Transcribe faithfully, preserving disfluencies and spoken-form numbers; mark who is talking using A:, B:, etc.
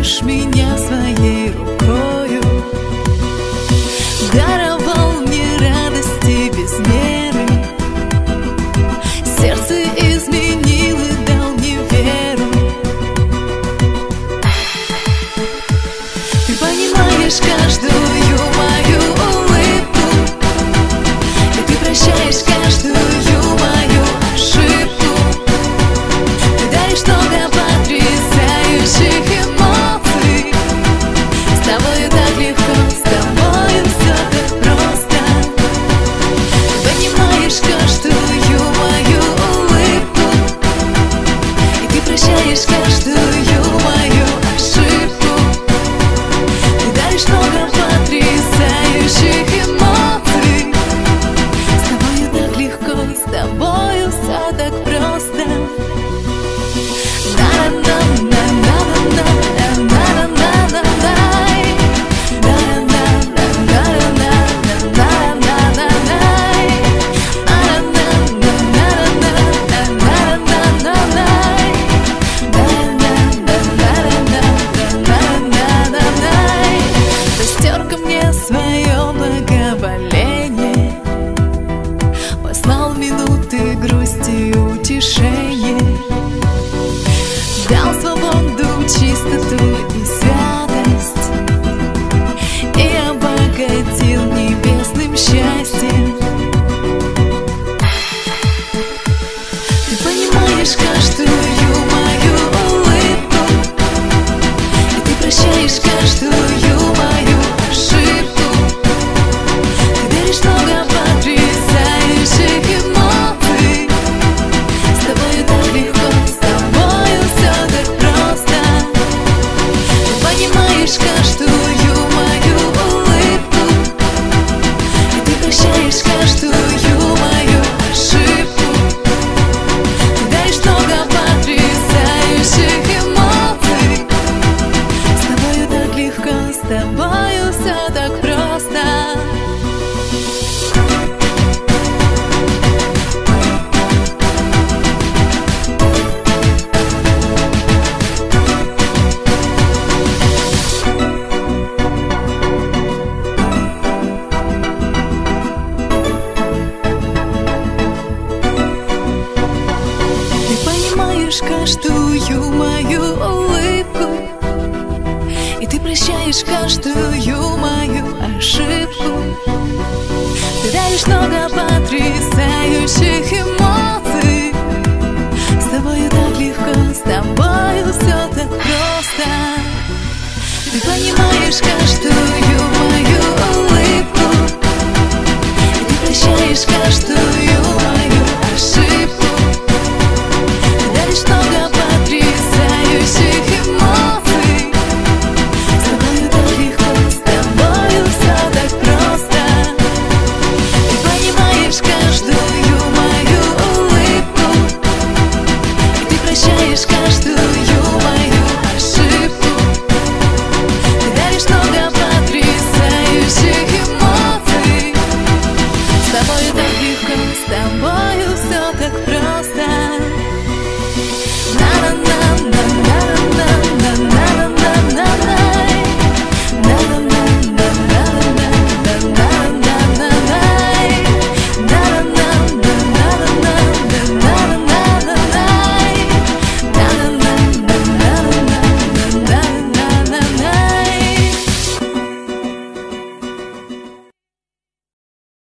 A: любишь меня своей рукою, даровал мне радости без меры, сердце изменил и дал мне веру. Ты понимаешь каждую мою улыбку, и ты прощаешь каждую мою ошибку. Ты даришь много потрясающих эмоций. С тобою так легко, с тобою все так просто. Ты понимаешь каждую мою улыбку, и ты прощаешь каждую мою ошибку. Ты даришь много потрясающих эмоций. С тобою так легко, с тобою все так просто. Растер ко мне свое благоволение, послал минуты грусти и утешения, дал свободу, чистоту и святость, и обогатил небесным счастьем. Ты понимаешь каждую мою улыбку, и ты прощаешь каждую мою ошибку. Ты даришь много потрясающих эмоций. С тобою так легко, с тобою все так просто. Ты понимаешь каждую мою улыбку, и ты прощаешь каждую мою ошибку. Ты даришь много потрясающих эмоций. С тобою так легко, с тобою все так просто. Ты понимаешь каждую мою улыбку, и ты прощаешь каждую мою ошибку. Ты даришь много потрясающих эмоций. С тобою так легко, с тобою все так просто. Ты понимаешь каждую мою улыбку, и ты прощаешь каждую мою ошибку. Ты даришь много потрясающих эмоций. С тобою так легко, с тобою все так просто. Ты понимаешь каждую мою улыбку, и ты прощаешь каждую